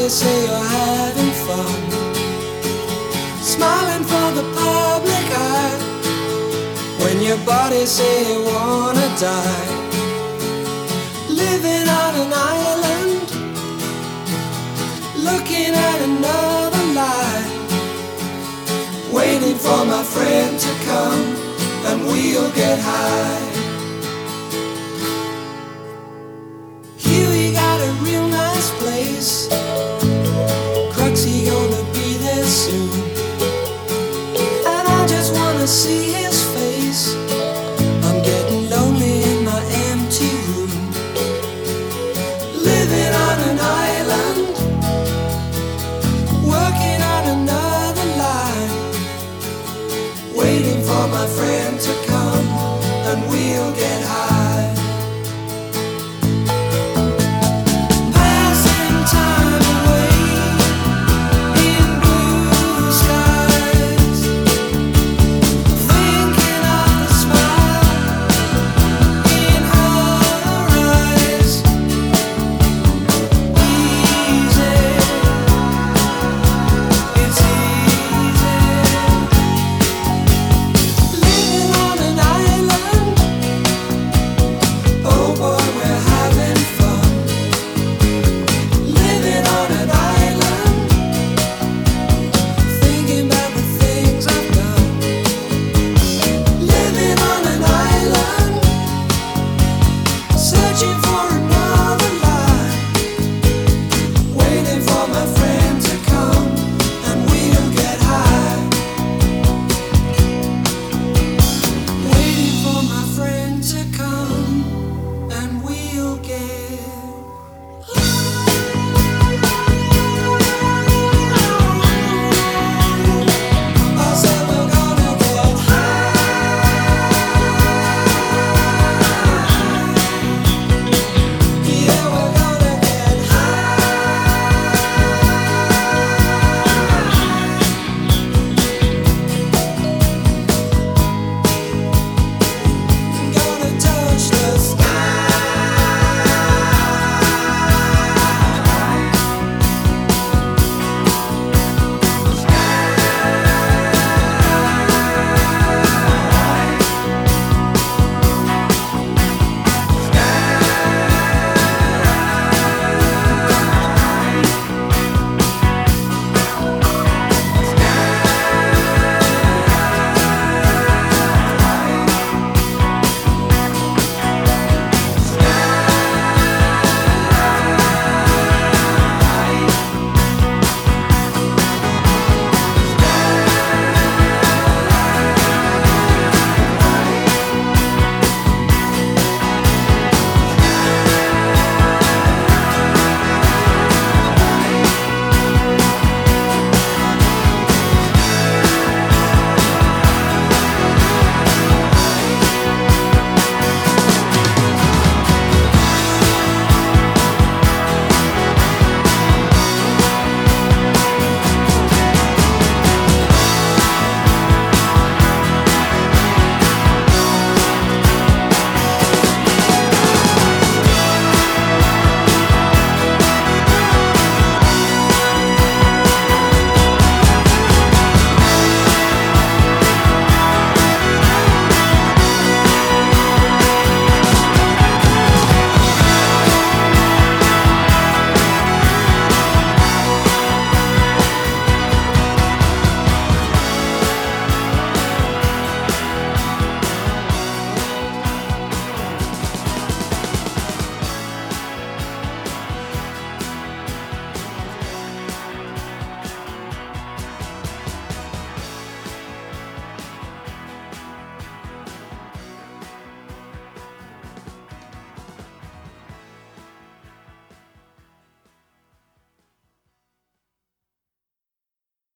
Everybody say you're having fun, smiling for the public eye. When your body say you wanna die, living on an island, looking at another life, waiting for my friend to come and we'll get high. Here we got a real nice place, Cruxy gonna be there soon, and I just wanna see his face. I'm getting lonely in my empty room, living on an island, working on another line, waiting for my friend to come.